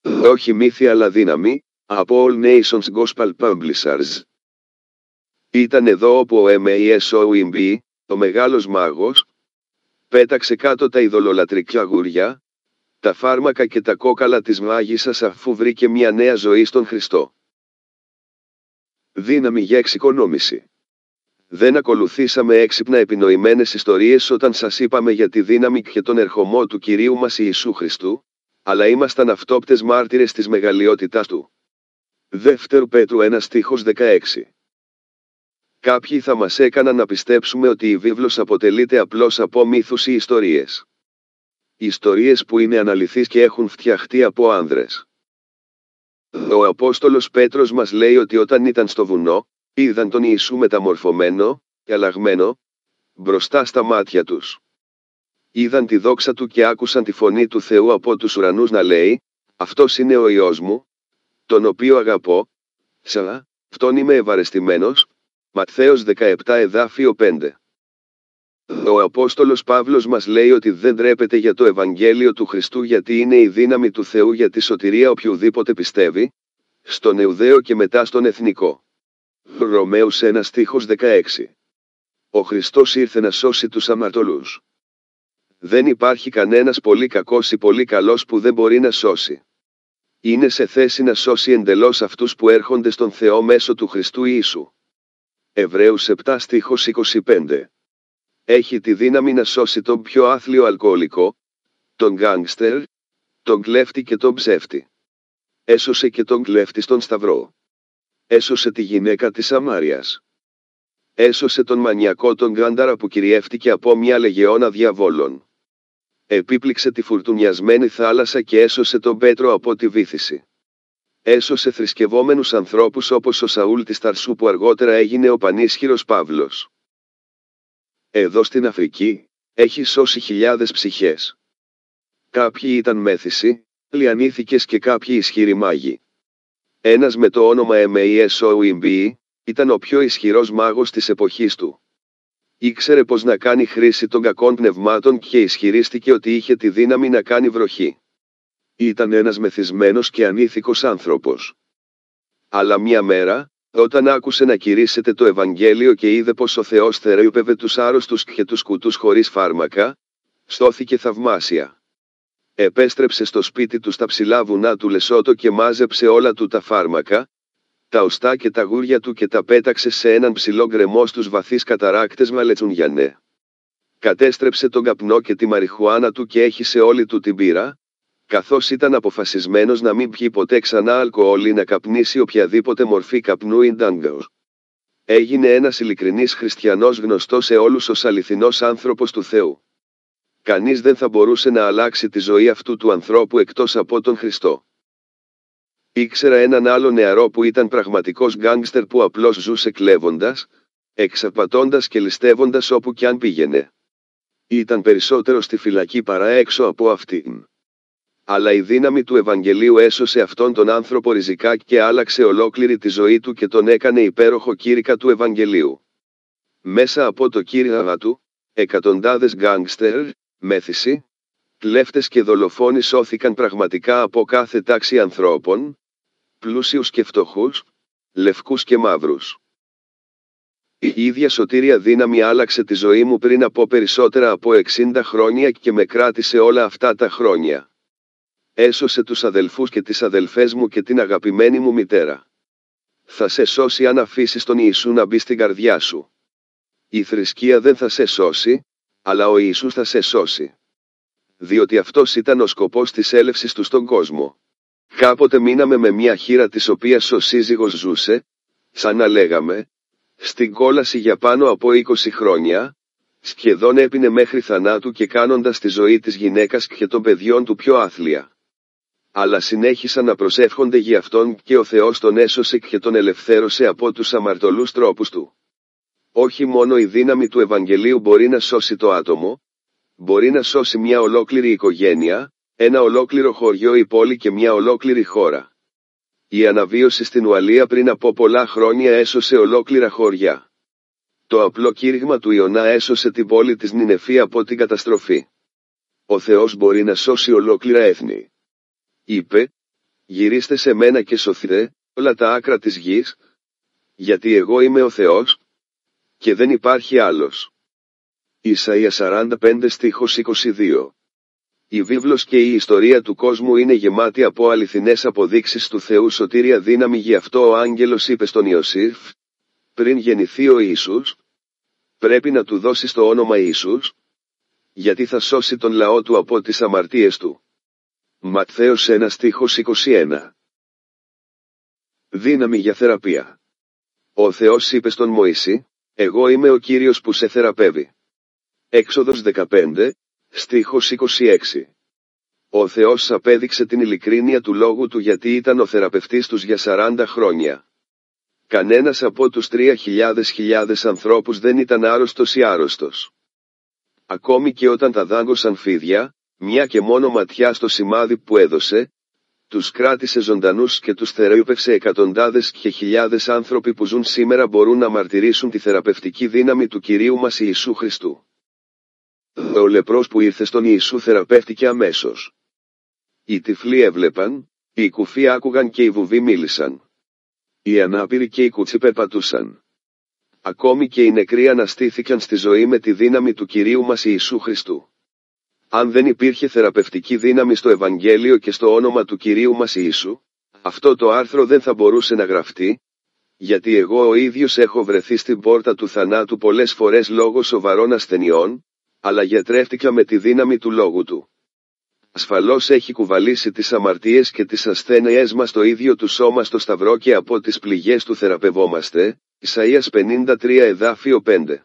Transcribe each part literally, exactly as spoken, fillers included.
Όχι μύθι αλλά δύναμη, από All Nations Gospel Publishers. Ήταν εδώ όπου ο Μασόιμμπι, ο μεγάλος μάγος, πέταξε κάτω τα ειδωλολατρικά αγούρια, τα φάρμακα και τα κόκαλα της μάγισσας αφού βρήκε μια νέα ζωή στον Χριστό. Δύναμη για εξοικονόμηση. Δεν ακολουθήσαμε έξυπνα επινοημένες ιστορίες όταν σας είπαμε για τη δύναμη και τον ερχομό του Κυρίου μας Ιησού Χριστού, αλλά ήμασταν αυτόπτες μάρτυρες της μεγαλειότητάς Του. Δεύτερο Πέτρου ένα στίχος δεκαέξι. Κάποιοι θα μας έκαναν να πιστέψουμε ότι η βίβλος αποτελείται απλώς από μύθους ή ιστορίες. Ιστορίες που είναι αναλυθείς και έχουν φτιαχτεί από άνδρες. Ο Απόστολος Πέτρος μας λέει ότι όταν ήταν στο βουνό, είδαν τον Ιησού μεταμορφωμένο και αλλαγμένο, μπροστά στα μάτια τους. Είδαν τη δόξα Του και άκουσαν τη φωνή του Θεού από τους ουρανούς να λέει, «Αυτός είναι ο Υιός μου, τον οποίο αγαπώ, σα, αυτόν είμαι ευαρεστημένος». Ματθαίος δεκαεπτά εδάφιο πέντε. Ο Απόστολος Παύλος μας λέει ότι δεν ντρέπεται για το Ευαγγέλιο του Χριστού γιατί είναι η δύναμη του Θεού για τη σωτηρία οποιουδήποτε πιστεύει, στον Ιουδαίο και μετά στον Εθνικό. Ρωμαίους ένα στίχος δεκαέξι. Ο Χριστός ήρθε να σώσει τους αμαρτωλούς. Δεν υπάρχει κανένας πολύ κακός ή πολύ καλός που δεν μπορεί να σώσει. Είναι σε θέση να σώσει εντελώς αυτούς που έρχονται στον Θεό μέσω του Χριστού Ιησού. Εβραίους επτά στίχος είκοσι πέντε. Έχει τη δύναμη να σώσει τον πιο άθλιο αλκοολικό, τον γκάνγκστερ, τον κλέφτη και τον ψεύτη. Έσωσε και τον κλέφτη στον Σταυρό. Έσωσε τη γυναίκα της Σαμάριας. Έσωσε τον μανιακό τον Γκάνταρα που κυριεύτηκε από μια λεγεώνα διαβόλων. Επίπληξε τη φουρτουνιασμένη θάλασσα και έσωσε τον Πέτρο από τη βύθιση. Έσωσε θρησκευόμενους ανθρώπους όπως ο Σαούλ της Ταρσού που αργότερα έγινε ο πανίσχυρος Παύλος. Εδώ στην Αφρική, έχει σώσει χιλιάδες ψυχές. Κάποιοι ήταν μέθησοι, λιανήθηκες και κάποιοι ισχυροί μάγοι. Ένας με το όνομα Μασόιμμπι, ήταν ο πιο ισχυρός μάγος της εποχής του. Ήξερε πως να κάνει χρήση των κακών πνευμάτων και ισχυρίστηκε ότι είχε τη δύναμη να κάνει βροχή. Ήταν ένας μεθυσμένος και ανήθικος άνθρωπος. Αλλά μια μέρα, όταν άκουσε να κηρύσσεται το Ευαγγέλιο και είδε πως ο Θεός θεράπευε τους άρρωστους και τους κουτούς χωρίς φάρμακα, στώθηκε θαυμάσια. Επέστρεψε στο σπίτι του στα ψηλά βουνά του Λεσότο και μάζεψε όλα του τα φάρμακα, τα οστά και τα γούρια του και τα πέταξε σε έναν ψηλό γκρεμό στους βαθείς καταράκτες Μαλετσουνγιανέ. Κατέστρεψε τον καπνό και τη μαριχουάνα του και έχισε όλη του την πύρα, καθώς ήταν αποφασισμένος να μην πιει ποτέ ξανά αλκοόλ ή να καπνίσει οποιαδήποτε μορφή καπνού ή ντάγκος. Έγινε ένας ειλικρινής χριστιανός γνωστός σε όλους ως αληθινός άνθρωπος του Θεού. Κανείς δεν θα μπορούσε να αλλάξει τη ζωή αυτού του ανθρώπου εκτός από τον Χριστό. Ήξερα έναν άλλο νεαρό που ήταν πραγματικός γκάνγκστερ που απλώς ζούσε κλέβοντας, εξαπατώντας και ληστεύοντας όπου κι αν πήγαινε. Ήταν περισσότερο στη φυλακή παρά έξω από αυτήν. Αλλά η δύναμη του Ευαγγελίου έσωσε αυτόν τον άνθρωπο ριζικά και άλλαξε ολόκληρη τη ζωή του και τον έκανε υπέροχο κήρυκα του Ευαγγελίου. Μέσα από το κήρυγμα του, εκατοντάδες γκάνγκστερ, μέθησοι, κλέφτες και δολοφόνοι σώθηκαν πραγματικά από κάθε τάξη ανθρώπων, πλούσιους και φτωχούς, λευκούς και μαύρους. Η ίδια σωτήρια δύναμη άλλαξε τη ζωή μου πριν από περισσότερα από εξήντα χρόνια και με κράτησε όλα αυτά τα χρόνια. Έσωσε τους αδελφούς και τις αδελφές μου και την αγαπημένη μου μητέρα. Θα σε σώσει αν αφήσεις τον Ιησού να μπει στην καρδιά σου. Η θρησκεία δεν θα σε σώσει, αλλά ο Ιησούς θα σε σώσει. Διότι αυτός ήταν ο σκοπός της έλευσης του στον κόσμο. Κάποτε μείναμε με μια χήρα της οποίας ο σύζυγος ζούσε, σαν να λέγαμε, στην κόλαση για πάνω από είκοσι χρόνια, σχεδόν έπινε μέχρι θανάτου και κάνοντας τη ζωή της γυναίκας και των παιδιών του πιο άθλια. Αλλά συνέχισαν να προσεύχονται για αυτόν και ο Θεός τον έσωσε και τον ελευθέρωσε από τους αμαρτωλούς τρόπους του. Όχι μόνο η δύναμη του Ευαγγελίου μπορεί να σώσει το άτομο, μπορεί να σώσει μια ολόκληρη οικογένεια, ένα ολόκληρο χωριό ή πόλη και μια ολόκληρη χώρα. Η αναβίωση στην Ουαλία πριν από πολλά χρόνια έσωσε ολόκληρα χωριά. Το απλό κήρυγμα του Ιωνά έσωσε την πόλη της Νινεφή από την καταστροφή. Ο Θεός μπορεί να σώσει ολόκληρα έθνη. Είπε, γυρίστε σε μένα και σωθείτε, όλα τα άκρα της γης, γιατί εγώ είμαι ο Θεός, και δεν υπάρχει άλλος. Ισαΐα σαράντα πέντε στίχος είκοσι δύο. Η βίβλος και η ιστορία του κόσμου είναι γεμάτη από αληθινές αποδείξεις του Θεού σωτήρια δύναμη, γι' αυτό ο άγγελος είπε στον Ιωσήφ, πριν γεννηθεί ο Ιησούς, πρέπει να του δώσεις το όνομα Ιησούς, γιατί θα σώσει τον λαό του από τις αμαρτίες του. Ματθαίος ένα στίχος είκοσι ένα. Δύναμη για θεραπεία. Ο Θεός είπε στον Μωυσή, εγώ είμαι ο Κύριος που σε θεραπεύει. Έξοδος δεκαπέντε, στίχος είκοσι έξι. Ο Θεός απέδειξε την ειλικρίνεια του λόγου του γιατί ήταν ο θεραπευτής τους για σαράντα χρόνια. Κανένας από τους τρία χιλιάδες χιλιάδες ανθρώπους δεν ήταν άρρωστος ή άρρωστος. Ακόμη και όταν τα δάγκωσαν φίδια, μια και μόνο ματιά στο σημάδι που έδωσε, τους κράτησε ζωντανούς και τους θεραπεύσε. Εκατοντάδες και χιλιάδες άνθρωποι που ζουν σήμερα μπορούν να μαρτυρήσουν τη θεραπευτική δύναμη του Κυρίου μας Ιησού Χριστού. Ο λεπρός που ήρθε στον Ιησού θεραπεύτηκε αμέσως. Οι τυφλοί έβλεπαν, οι κουφοί άκουγαν και οι βουβοί μίλησαν. Οι ανάπηροι και οι κουτσοί περπατούσαν. Ακόμη και οι νεκροί αναστήθηκαν στη ζωή με τη δύναμη του Κυρίου μας Ιησού Χριστού. Αν δεν υπήρχε θεραπευτική δύναμη στο Ευαγγέλιο και στο όνομα του Κυρίου μας Ιησού, αυτό το άρθρο δεν θα μπορούσε να γραφτεί, γιατί εγώ ο ίδιος έχω βρεθεί στην πόρτα του θανάτου πολλές φορές λόγω σοβαρών ασθενειών, αλλά γιατρεύτηκα με τη δύναμη του λόγου του. Ασφαλώς έχει κουβαλήσει τις αμαρτίες και τις ασθένειές μας το ίδιο του σώμα στο σταυρό και από τις πληγές του θεραπευόμαστε. Ισαΐας πενήντα τρία εδάφιο πέντε.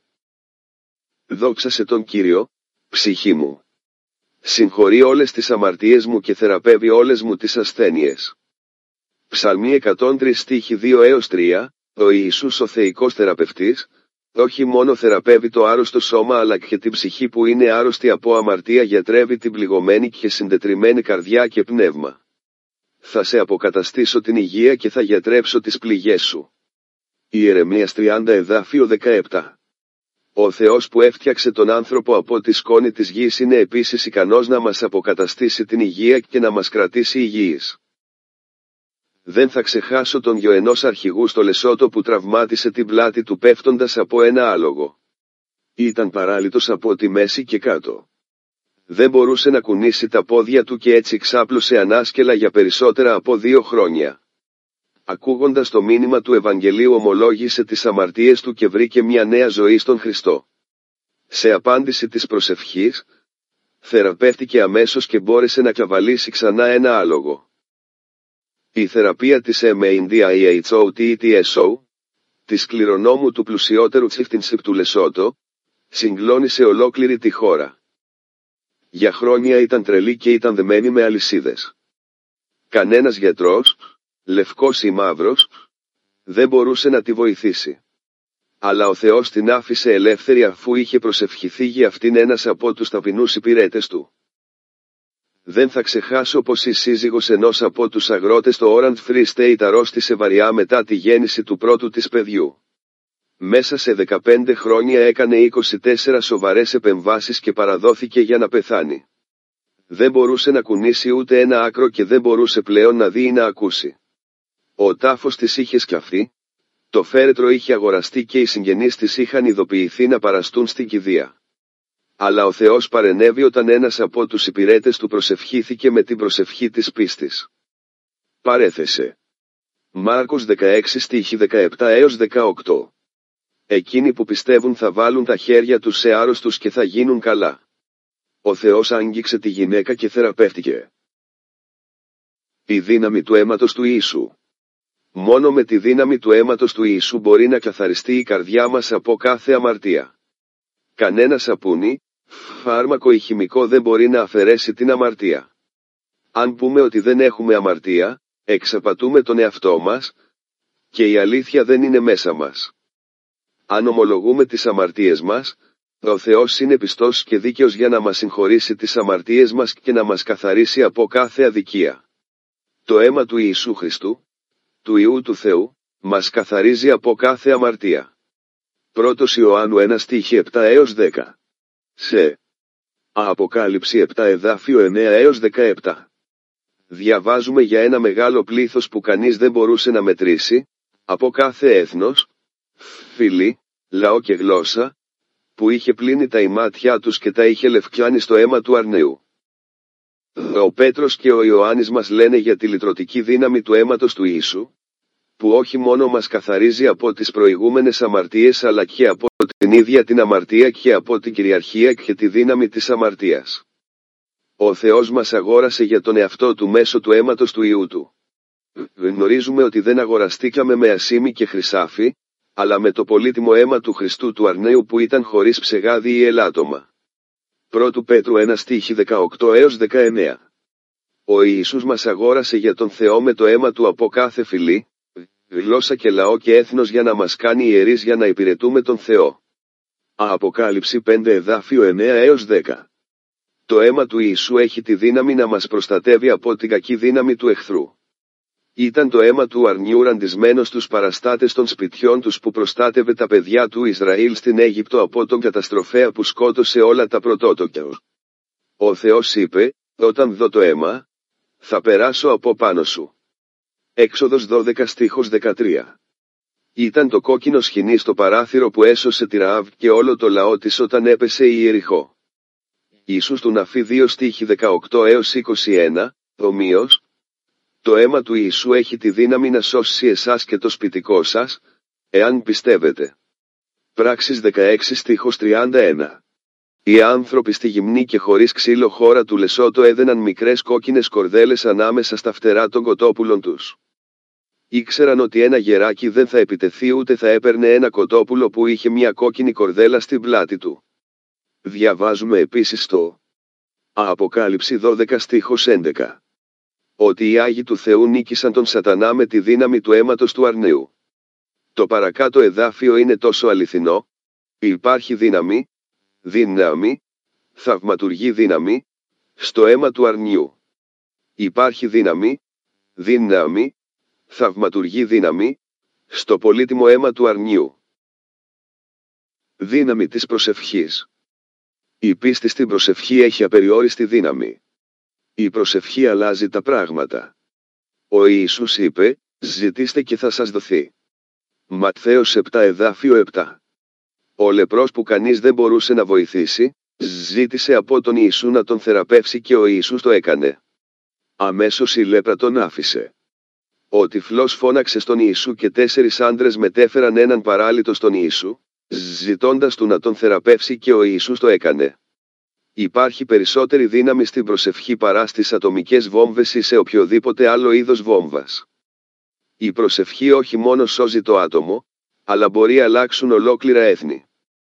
Δόξασε τον Κύριο, ψυχή μου. Συγχωρεί όλες τις αμαρτίες μου και θεραπεύει όλες μου τις ασθένειες. Ψαλμοί εκατόν τρία στίχοι δύο έως τρία, ο Ιησούς ο θεϊκός θεραπευτής, όχι μόνο θεραπεύει το άρρωστο σώμα αλλά και την ψυχή που είναι άρρωστη από αμαρτία, γιατρεύει την πληγωμένη και συντετριμμένη καρδιά και πνεύμα. Θα σε αποκαταστήσω την υγεία και θα γιατρέψω τις πληγές σου. Ιερεμίας τριάντα εδάφιο δεκαεπτά. Ο Θεός που έφτιαξε τον άνθρωπο από τη σκόνη της γης είναι επίσης ικανός να μας αποκαταστήσει την υγεία και να μας κρατήσει υγιείς. Δεν θα ξεχάσω τον γιο ενός αρχηγού στο Λεσότο που τραυμάτισε την πλάτη του πέφτοντας από ένα άλογο. Ήταν παράλυτος από τη μέση και κάτω. Δεν μπορούσε να κουνήσει τα πόδια του και έτσι ξάπλωσε ανάσκελα για περισσότερα από δύο χρόνια. Ακούγοντας το μήνυμα του Ευαγγελίου ομολόγησε τις αμαρτίες του και βρήκε μια νέα ζωή στον Χριστό. Σε απάντηση της προσευχής, θεραπεύτηκε αμέσως και μπόρεσε να καβαλήσει ξανά ένα άλογο. Η θεραπεία της MANDIHOTETSO, της κληρονόμου του πλουσιότερου chieftainship του Λεσότο, συγκλώνησε ολόκληρη τη χώρα. Για χρόνια ήταν τρελή και ήταν δεμένη με αλυσίδες. Κανένας γιατρός, λευκός ή μαύρος, δεν μπορούσε να τη βοηθήσει. Αλλά ο Θεός την άφησε ελεύθερη αφού είχε προσευχηθεί για αυτήν ένας από τους ταπεινούς υπηρέτες του. Δεν θα ξεχάσω πως η σύζυγος ενός από τους αγρότες στο Orange Free State αρρώστησε βαριά μετά τη γέννηση του πρώτου της παιδιού. Μέσα σε δεκαπέντε χρόνια έκανε είκοσι τέσσερις σοβαρές επεμβάσεις και παραδόθηκε για να πεθάνει. Δεν μπορούσε να κουνήσει ούτε ένα άκρο και δεν μπορούσε πλέον να δει ή να ακούσει. Ο τάφος της είχε σκαφτεί, το φέρετρο είχε αγοραστεί και οι συγγενείς της είχαν ειδοποιηθεί να παραστούν στην κηδεία. Αλλά ο Θεός παρενέβη όταν ένας από τους υπηρέτες του προσευχήθηκε με την προσευχή της πίστης. Παρέθεσε. Μάρκος δεκαέξι στίχοι δεκαεπτά έως δεκαοκτώ. Εκείνοι που πιστεύουν θα βάλουν τα χέρια τους σε άρρωστους και θα γίνουν καλά. Ο Θεός άγγιξε τη γυναίκα και θεραπεύτηκε. Η δύναμη του αίματος του Ιησού. Μόνο με τη δύναμη του αίματος του Ιησού μπορεί να καθαριστεί η καρδιά μας από κάθε αμαρτία. Κανένα σαπούνι, φάρμακο ή χημικό δεν μπορεί να αφαιρέσει την αμαρτία. Αν πούμε ότι δεν έχουμε αμαρτία, εξαπατούμε τον εαυτό μας, και η αλήθεια δεν είναι μέσα μας. Αν ομολογούμε τις αμαρτίες μας, ο Θεός είναι πιστός και δίκαιος για να μας συγχωρήσει τις αμαρτίες μας και να μας καθαρίσει από κάθε αδικία. Το αίμα του Ιησού Χριστού, του Υιού του Θεού, μας καθαρίζει από κάθε αμαρτία. Πρώτος Ιωάννου ένα στίχη επτά έως δέκα. Σε Αποκάλυψη επτά εδάφιο εννέα έως δεκαεπτά. διαβάζουμε για ένα μεγάλο πλήθος που κανείς δεν μπορούσε να μετρήσει, από κάθε έθνος, φυλή, λαό και γλώσσα, που είχε πλύνει τα ημάτια τους και τα είχε λευκιάνει στο αίμα του αρνείου. Ο Πέτρος και ο Ιωάννης μας λένε για τη λυτρωτική δύναμη του αίματος του Ιησού, που όχι μόνο μας καθαρίζει από τις προηγούμενες αμαρτίες αλλά και από την ίδια την αμαρτία και από την κυριαρχία και τη δύναμη της αμαρτίας. Ο Θεός μας αγόρασε για τον εαυτό του μέσω του αίματος του Υιού του. Γνωρίζουμε ότι δεν αγοραστήκαμε με ασήμι και χρυσάφι, αλλά με το πολύτιμο αίμα του Χριστού του αρνέου που ήταν χωρίς ψεγάδι ή ελάττωμα. Πρώτου Πέτρου ένα στίχη δεκαοκτώ έως δεκαεννέα. Ο Ιησούς μας αγόρασε για τον Θεό με το αίμα του από κάθε φυλή, γλώσσα και λαό και έθνος για να μας κάνει ιερείς για να υπηρετούμε τον Θεό. Αποκάλυψη πέντε εδάφιο εννέα έως δέκα. Το αίμα του Ιησού έχει τη δύναμη να μας προστατεύει από την κακή δύναμη του εχθρού. Ήταν το αίμα του αρνιού ραντισμένο στους παραστάτες των σπιτιών τους που προστάτευε τα παιδιά του Ισραήλ στην Αίγυπτο από τον καταστροφέα που σκότωσε όλα τα πρωτότοκα. Ο Θεός είπε, όταν δω το αίμα, θα περάσω από πάνω σου. Έξοδος δώδεκα στίχος δεκατρία. Ήταν το κόκκινο σχοινί στο παράθυρο που έσωσε τη Ραάβ και όλο το λαό της όταν έπεσε η Ιεριχώ. Ιησούς του Ναφή δύο στίχη δεκαοκτώ έως είκοσι ένα, ομοίως, το αίμα του Ιησού έχει τη δύναμη να σώσει εσάς και το σπιτικό σας, εάν πιστεύετε. Πράξεις δεκαέξι στίχος τριάντα ένα. Οι άνθρωποι στη γυμνή και χωρίς ξύλο χώρα του Λεσότο έδαιναν μικρές κόκκινες κορδέλες ανάμεσα στα φτερά των κοτόπουλων τους. Ήξεραν ότι ένα γεράκι δεν θα επιτεθεί ούτε θα έπαιρνε ένα κοτόπουλο που είχε μια κόκκινη κορδέλα στην πλάτη του. Διαβάζουμε επίσης στο Αποκάλυψη δώδεκα στίχος έντεκα. Ότι οι Άγιοι του Θεού νίκησαν τον Σατανά με τη δύναμη του αίματος του αρνείου. Το παρακάτω εδάφιο είναι τόσο αληθινό, υπάρχει δύναμη, δύναμη, θαυματουργή δύναμη, στο αίμα του αρνιού. Υπάρχει δύναμη, δύναμη, θαυματουργή δύναμη, στο πολύτιμο αίμα του αρνιού. Δύναμη της προσευχής. Η πίστη στην προσευχή έχει απεριόριστη δύναμη. Η προσευχή αλλάζει τα πράγματα. Ο Ιησούς είπε, ζητήστε και θα σας δοθεί. Ματθαίος επτά εδάφιο επτά. Ο λεπρός που κανείς δεν μπορούσε να βοηθήσει, ζήτησε από τον Ιησού να τον θεραπεύσει και ο Ιησούς το έκανε. Αμέσως η λέπρα τον άφησε. Ο τυφλός φώναξε στον Ιησού και τέσσερις άντρες μετέφεραν έναν παράλυτο στον Ιησού, ζητώντας του να τον θεραπεύσει και ο Ιησούς το έκανε. Υπάρχει περισσότερη δύναμη στην προσευχή παρά στις ατομικές βόμβες ή σε οποιοδήποτε άλλο είδος βόμβας. Η προσευχή όχι μόνο σώζει το άτομο, αλλά μπορεί αλλάξουν ολόκληρα έθνη.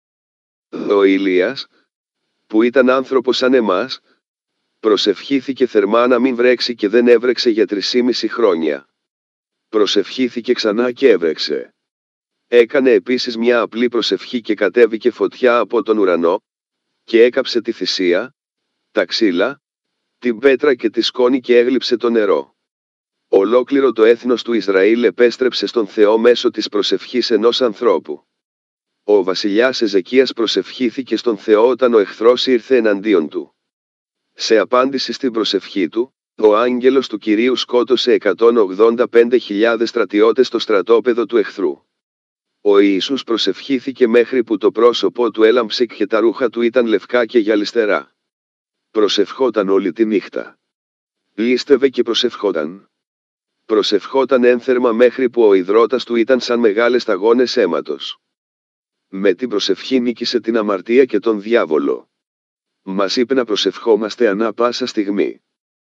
Ο Ηλίας, που ήταν άνθρωπος σαν εμάς, προσευχήθηκε θερμά να μην βρέξει και δεν έβρεξε για τρισήμιση χρόνια. Προσευχήθηκε ξανά και έβρεξε. Έκανε επίσης μια απλή προσευχή και κατέβηκε φωτιά από τον ουρανό, και έκαψε τη θυσία, τα ξύλα, την πέτρα και τη σκόνη και έγλειψε το νερό. Ολόκληρο το έθνος του Ισραήλ επέστρεψε στον Θεό μέσω της προσευχής ενός ανθρώπου. Ο βασιλιάς Εζεκίας προσευχήθηκε στον Θεό όταν ο εχθρός ήρθε εναντίον του. Σε απάντηση στην προσευχή του, ο άγγελος του Κυρίου σκότωσε εκατόν ογδόντα πέντε χιλιάδες στρατιώτες στο στρατόπεδο του εχθρού. Ο Ιησούς προσευχήθηκε μέχρι που το πρόσωπό του έλαμψε και τα ρούχα του ήταν λευκά και γυαλιστερά. Προσευχόταν όλη τη νύχτα. Λίστευε και προσευχόταν. Προσευχόταν ένθερμα μέχρι που ο ιδρώτας του ήταν σαν μεγάλες σταγόνες αίματος. Με την προσευχή νίκησε την αμαρτία και τον διάβολο. Μας είπε να προσευχόμαστε ανά πάσα στιγμή.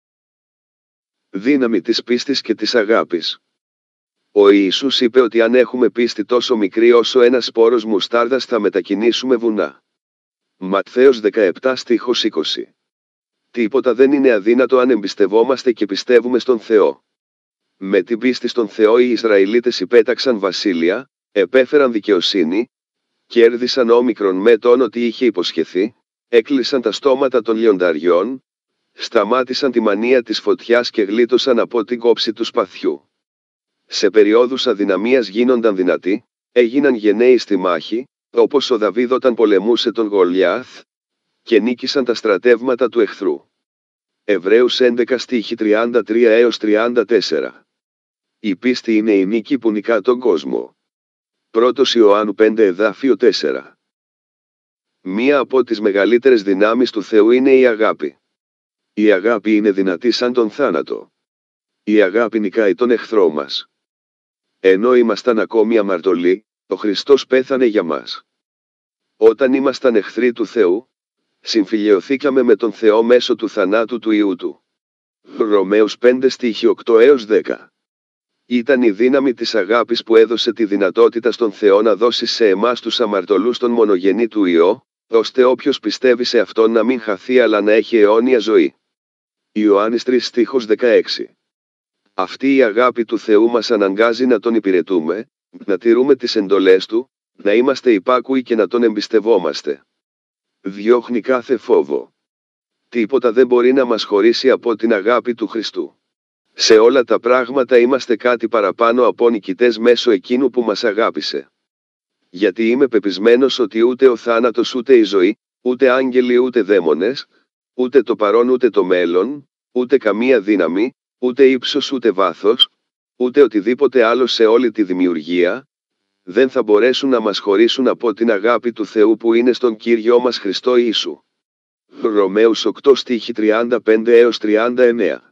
Δύναμη της πίστης και της αγάπης. Ο Ιησούς είπε ότι αν έχουμε πίστη τόσο μικρή όσο ένας σπόρος μουστάρδας θα μετακινήσουμε βουνά. Ματθαίος δεκαεπτά στίχος είκοσι. Τίποτα δεν είναι αδύνατο αν εμπιστευόμαστε και πιστεύουμε στον Θεό. Με την πίστη στον Θεό οι Ισραηλίτες υπέταξαν βασίλεια, επέφεραν δικαιοσύνη, κέρδισαν όμικρον με τον ότι είχε υποσχεθεί, έκλεισαν τα στόματα των λιονταριών, σταμάτησαν τη μανία της φωτιάς και γλίτωσαν από την κόψη του σπαθιού. Σε περιόδους αδυναμίας γίνονταν δυνατοί, έγιναν γενναίοι στη μάχη, όπως ο Δαβίδ όταν πολεμούσε τον Γολιάθ, και νίκησαν τα στρατεύματα του εχθρού. Εβραίους έντεκα στίχη τριάντα τρία έως τριάντα τέσσερα. Η πίστη είναι η νίκη που νικά τον κόσμο. Πρώτος Ιωάννου πέντε εδάφιο τέσσερα. Μία από τις μεγαλύτερες δυνάμεις του Θεού είναι η αγάπη. Η αγάπη είναι δυνατή σαν τον θάνατο. Η αγάπη νικάει τον εχθρό μας. Ενώ ήμασταν ακόμη αμαρτωλοί, ο Χριστός πέθανε για μας. Όταν ήμασταν εχθροί του Θεού, συμφιλιωθήκαμε με τον Θεό μέσω του θανάτου του Υιού Του. Ρωμαίους πέντε στίχη οκτώ έως δέκα. Ήταν η δύναμη της αγάπης που έδωσε τη δυνατότητα στον Θεό να δώσει σε εμάς τους αμαρτωλούς τον μονογενή του Υιό, ώστε όποιος πιστεύει σε Αυτόν να μην χαθεί αλλά να έχει αιώνια ζωή. Ιωάννης τρία στίχος δεκαέξι. Αυτή η αγάπη του Θεού μας αναγκάζει να Τον υπηρετούμε, να τηρούμε τις εντολές Του, να είμαστε υπάκουοι και να Τον εμπιστευόμαστε. Διώχνει κάθε φόβο. Τίποτα δεν μπορεί να μας χωρίσει από την αγάπη του Χριστού. Σε όλα τα πράγματα είμαστε κάτι παραπάνω από νικητές μέσω εκείνου που μας αγάπησε. Γιατί είμαι πεπισμένος ότι ούτε ο θάνατος ούτε η ζωή, ούτε άγγελοι ούτε δαίμονες, ούτε το παρόν ούτε το μέλλον, ούτε καμία δύναμη, ούτε ύψος ούτε βάθος, ούτε οτιδήποτε άλλο σε όλη τη δημιουργία, δεν θα μπορέσουν να μας χωρίσουν από την αγάπη του Θεού που είναι στον Κύριό μας Χριστό Ιησού. Ρωμαίους οκτώ στίχη τριάντα πέντε έως τριάντα εννέα.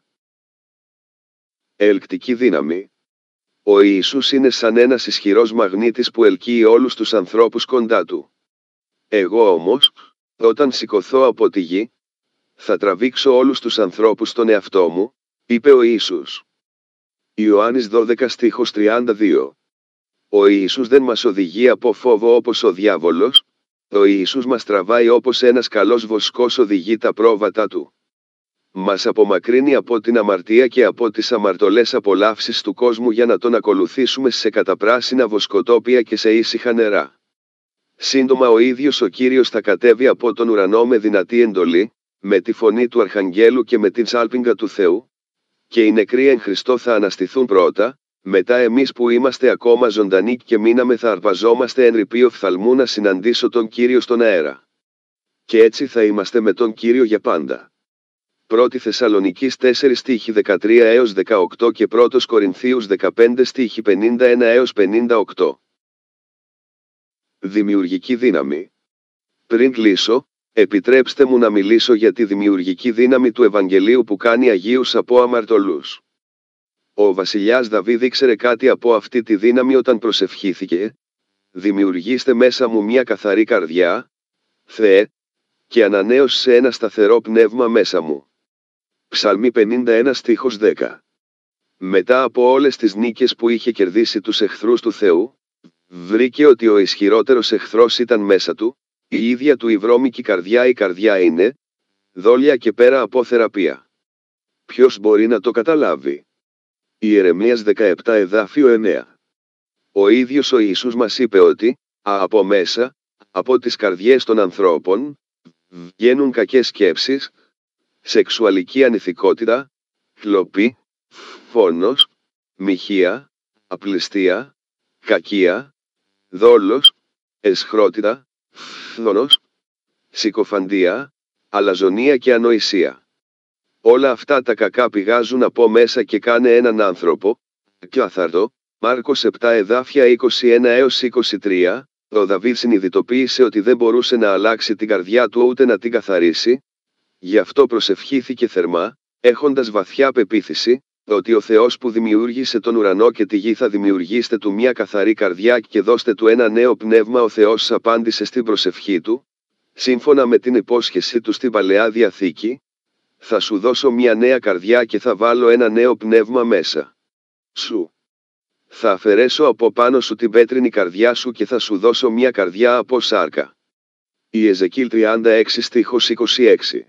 Ελκτική δύναμη. Ο Ιησούς είναι σαν ένας ισχυρός μαγνήτης που ελκύει όλους τους ανθρώπους κοντά Του. Εγώ όμως, όταν σηκωθώ από τη γη, θα τραβήξω όλους τους ανθρώπους στον εαυτό μου, είπε ο Ιησούς. Ιωάννης δώδεκα στίχος τριάντα δύο. Ο Ιησούς δεν μας οδηγεί από φόβο όπως ο διάβολος, ο Ιησούς μας τραβάει όπως ένας καλός βοσκός οδηγεί τα πρόβατα Του. Μας απομακρύνει από την αμαρτία και από τις αμαρτωλές απολαύσεις του κόσμου για να Τον ακολουθήσουμε σε καταπράσινα βοσκοτόπια και σε ήσυχα νερά. Σύντομα ο ίδιος ο Κύριος θα κατέβει από τον ουρανό με δυνατή εντολή, με τη φωνή του Αρχαγγέλου και με την σάλπιγγα του Θεού, και οι νεκροί εν Χριστώ θα αναστηθούν πρώτα, μετά εμείς που είμαστε ακόμα ζωντανοί και μείναμε θα αρπαζόμαστε εν ρηπείο φθαλμού να συναντήσω τον Κύριο στον αέρα. Και έτσι θα είμαστε με τον Κύριο για πάντα. Πρώτη Θεσσαλονικής τέσσερα στίχη δεκατρία έως δεκαοκτώ και Πρώτος Κορινθίους δεκαπέντε στίχη πενήντα ένα έως πενήντα οκτώ. Δημιουργική δύναμη. Πριν κλείσω, επιτρέψτε μου να μιλήσω για τη δημιουργική δύναμη του Ευαγγελίου που κάνει Αγίους από αμαρτωλούς. Ο βασιλιάς Δαβίδ ήξερε κάτι από αυτή τη δύναμη όταν προσευχήθηκε: «Δημιουργήστε μέσα μου μια καθαρή καρδιά, Θεέ, και ανανέωσε ένα σταθερό πνεύμα μέσα μου». Ψαλμή πενήντα ένα στίχος δέκα. Μετά από όλες τις νίκες που είχε κερδίσει τους εχθρούς του Θεού, βρήκε ότι ο ισχυρότερος εχθρός ήταν μέσα του, η ίδια του η βρώμικη καρδιά. Η καρδιά είναι δόλια και πέρα από θεραπεία. Ποιος μπορεί να το καταλάβει? Ιερεμίας δεκαεπτά εδάφιο εννέα. Ο ίδιος ο Ιησούς μας είπε ότι, α, από μέσα, από τις καρδιές των ανθρώπων, βγαίνουν κακές σκέψεις, σεξουαλική ανηθικότητα, κλοπή, φόνος, μοιχεία, απληστία, κακία, δόλος, αισχρότητα, φθόνος, συκοφαντία, αλαζονία και ανοησία. Όλα αυτά τα κακά πηγάζουν από μέσα και κάνε έναν άνθρωπο καθαρό. Μάρκος επτά εδάφια είκοσι ένα έως είκοσι τρία. Ο Δαβίδ συνειδητοποίησε ότι δεν μπορούσε να αλλάξει την καρδιά του ούτε να την καθαρίσει. Γι' αυτό προσευχήθηκε θερμά, έχοντας βαθιά πεποίθηση ότι ο Θεός που δημιούργησε τον ουρανό και τη γη θα δημιουργήσετε του μια καθαρή καρδιά και δώστε του ένα νέο πνεύμα. Ο Θεός απάντησε στην προσευχή του, σύμφωνα με την υπόσχεσή του στην Παλαιά Διαθήκη: «Θα σου δώσω μια νέα καρδιά και θα βάλω ένα νέο πνεύμα μέσα σου. Θα αφαιρέσω από πάνω σου την πέτρινη καρδιά σου και θα σου δώσω μια καρδιά από σάρκα». Η Εζεκίλ τριάντα έξι στίχος είκοσι έξι.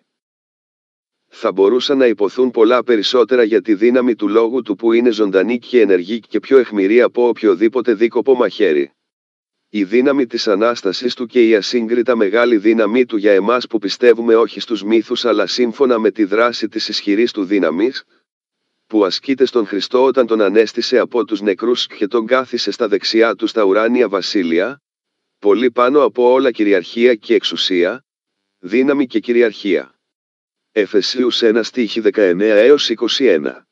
Θα μπορούσαν να υποθούν πολλά περισσότερα για τη δύναμη του λόγου του που είναι ζωντανή και ενεργή και πιο αιχμηρή από οποιοδήποτε δίκοπο μαχαίρι. Η δύναμη της Ανάστασης του και η ασύγκριτα μεγάλη δύναμή του για εμάς που πιστεύουμε όχι στους μύθους αλλά σύμφωνα με τη δράση της ισχυρής του δύναμης, που ασκείται στον Χριστό όταν τον ανέστησε από τους νεκρούς και τον κάθισε στα δεξιά του στα ουράνια βασίλεια, πολύ πάνω από όλα κυριαρχία και εξουσία, δύναμη και κυριαρχία. Εφεσίους ένα στίχη δεκαεννέα έως είκοσι ένα.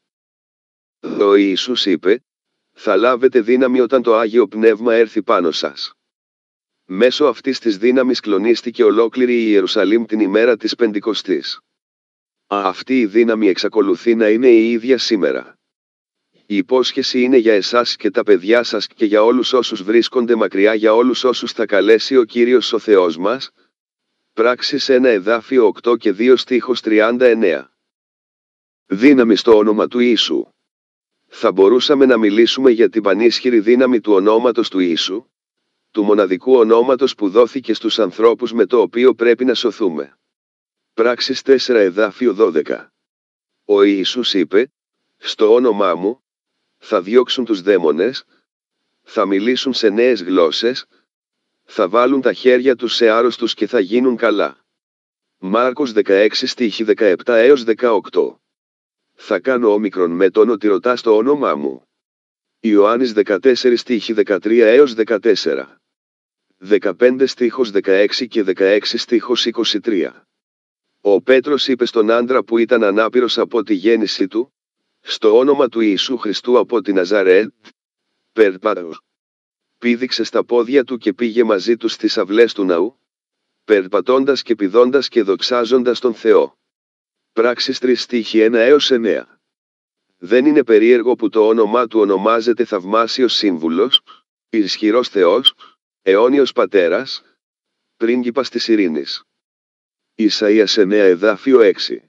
Ο Ιησούς είπε, θα λάβετε δύναμη όταν το Άγιο Πνεύμα έρθει πάνω σας. Μέσω αυτής της δύναμης κλονίστηκε ολόκληρη η Ιερουσαλήμ την ημέρα της Πεντηκοστής. Αυτή η δύναμη εξακολουθεί να είναι η ίδια σήμερα. Η υπόσχεση είναι για εσάς και τα παιδιά σας και για όλους όσους βρίσκονται μακριά, για όλους όσους θα καλέσει ο Κύριος ο Θεός μας. Πράξεις ένα εδάφιο οκτώ και δύο στίχος τριάντα εννέα. Δύναμη στο όνομα του Ιησού. Θα μπορούσαμε να μιλήσουμε για την πανίσχυρη δύναμη του ονόματος του Ιησού, του μοναδικού ονόματος που δόθηκε στους ανθρώπους με το οποίο πρέπει να σωθούμε. Πράξεις τέσσερα εδάφιο δώδεκα. Ο Ιησούς είπε, στο όνομά μου, θα διώξουν τους δαίμονες, θα μιλήσουν σε νέες γλώσσες, θα βάλουν τα χέρια τους σε άρρωστους και θα γίνουν καλά. Μάρκος δεκαέξι στίχη δεκαεπτά έως δεκαοκτώ. Θα κάνω όμικρον με τον ότι ρωτά στο όνομά μου. Ιωάννης δεκατέσσερα στίχη δεκατρία έως δεκατέσσερα. δεκαπέντε στίχος δεκαέξι και δεκαέξι στίχος είκοσι τρία. Ο Πέτρος είπε στον άντρα που ήταν ανάπηρος από τη γέννησή του, στο όνομα του Ιησού Χριστού από τη Ναζαρέτ, περπάτω. Πήδηξε στα πόδια του και πήγε μαζί του στις αυλές του ναού, περπατώντας και πηδώντας και δοξάζοντας τον Θεό. Πράξεις τρία στίχη ένα έως εννέα. Δεν είναι περίεργο που το όνομά του ονομάζεται Θαυμάσιος Σύμβουλος, Ισχυρός Θεός, Αιώνιος Πατέρας, Πρίγκιπας της Ειρήνης. Ισαΐας εννέα εδάφιο έξι.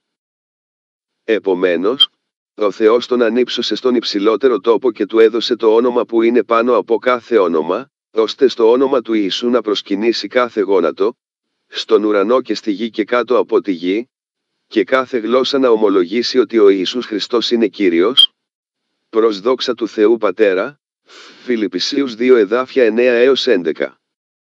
Επομένως, ο Θεός τον ανύψωσε στον υψηλότερο τόπο και του έδωσε το όνομα που είναι πάνω από κάθε όνομα, ώστε στο όνομα του Ιησού να προσκυνήσει κάθε γόνατο, στον ουρανό και στη γη και κάτω από τη γη, και κάθε γλώσσα να ομολογήσει ότι ο Ιησούς Χριστός είναι Κύριος, προς δόξα του Θεού Πατέρα. Φιλιππισίους δύο εδάφια εννέα έως έντεκα.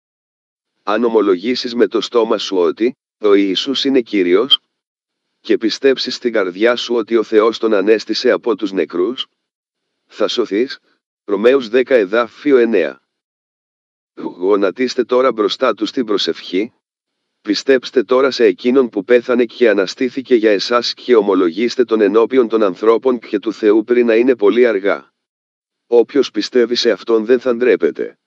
Αν ομολογήσεις με το στόμα σου ότι ο Ιησούς είναι Κύριος, και πιστέψεις στην καρδιά σου ότι ο Θεός τον ανέστησε από τους νεκρούς, θα σωθείς. Ρωμαίους δέκα εδάφιο εννέα. Γονατίστε τώρα μπροστά του στην προσευχή, πιστέψτε τώρα σε εκείνον που πέθανε και αναστήθηκε για εσάς και ομολογήστε τον ενώπιον των ανθρώπων και του Θεού πριν να είναι πολύ αργά. Όποιος πιστεύει σε αυτόν δεν θα ντρέπεται.